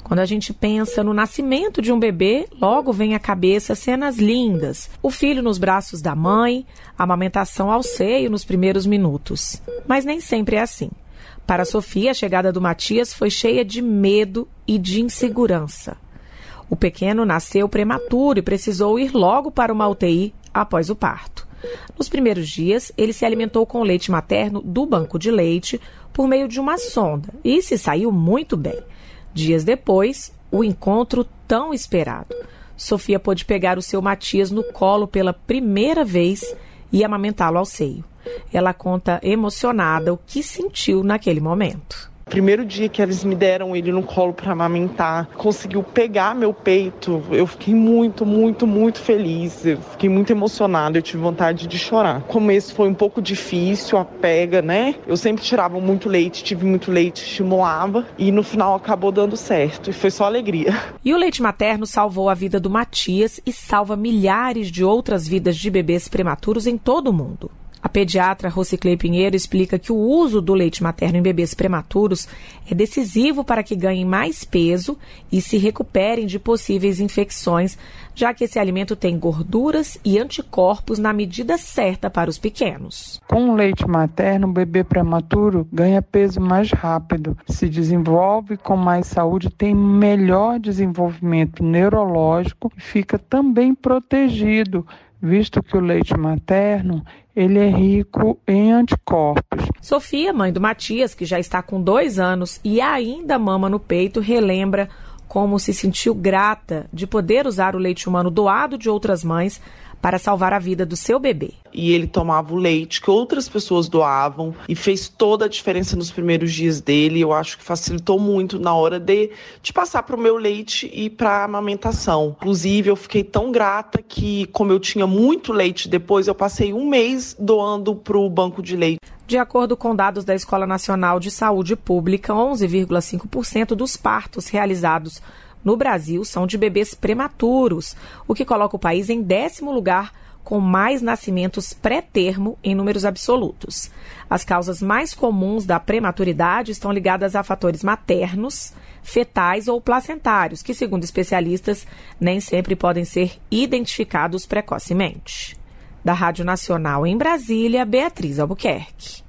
Quando a gente pensa no nascimento de um bebê, logo vem à cabeça cenas lindas. O filho nos braços da mãe, a amamentação ao seio nos primeiros minutos. Mas nem sempre é assim. Para Sofia, a chegada do Matias foi cheia de medo e de insegurança. O pequeno nasceu prematuro e precisou ir logo para uma UTI após o parto. Nos primeiros dias, ele se alimentou com leite materno do banco de leite por meio de uma sonda e se saiu muito bem. Dias depois, o encontro tão esperado. Sofia pôde pegar o seu Matias no colo pela primeira vez e amamentá-lo ao seio. Ela conta emocionada o que sentiu naquele momento. Primeiro dia que eles me deram ele no colo para amamentar, conseguiu pegar meu peito, eu fiquei muito, muito, muito feliz, eu fiquei muito emocionada, eu tive vontade de chorar. O começo foi um pouco difícil, a pega, né? Eu sempre tirava muito leite, tive muito leite, estimulava e no final acabou dando certo e foi só alegria. E o leite materno salvou a vida do Matias e salva milhares de outras vidas de bebês prematuros em todo o mundo. A pediatra Rosiclei Pinheiro explica que o uso do leite materno em bebês prematuros é decisivo para que ganhem mais peso e se recuperem de possíveis infecções, já que esse alimento tem gorduras e anticorpos na medida certa para os pequenos. Com o leite materno, o bebê prematuro ganha peso mais rápido, se desenvolve com mais saúde, tem melhor desenvolvimento neurológico e fica também protegido, visto que o leite materno ele é rico em anticorpos. Sofia, mãe do Matias, que já está com 2 anos e ainda mama no peito, relembra como se sentiu grata de poder usar o leite humano doado de outras mães para salvar a vida do seu bebê. E ele tomava o leite que outras pessoas doavam e fez toda a diferença nos primeiros dias dele. Eu acho que facilitou muito na hora de passar para o meu leite e para a amamentação. Inclusive, eu fiquei tão grata que, como eu tinha muito leite depois, eu passei 1 mês doando para o banco de leite. De acordo com dados da Escola Nacional de Saúde Pública, 11,5% dos partos realizados no Brasil são de bebês prematuros, o que coloca o país em 10º lugar com mais nascimentos pré-termo em números absolutos. As causas mais comuns da prematuridade estão ligadas a fatores maternos, fetais ou placentários, que, segundo especialistas, nem sempre podem ser identificados precocemente. Da Rádio Nacional em Brasília, Beatriz Albuquerque.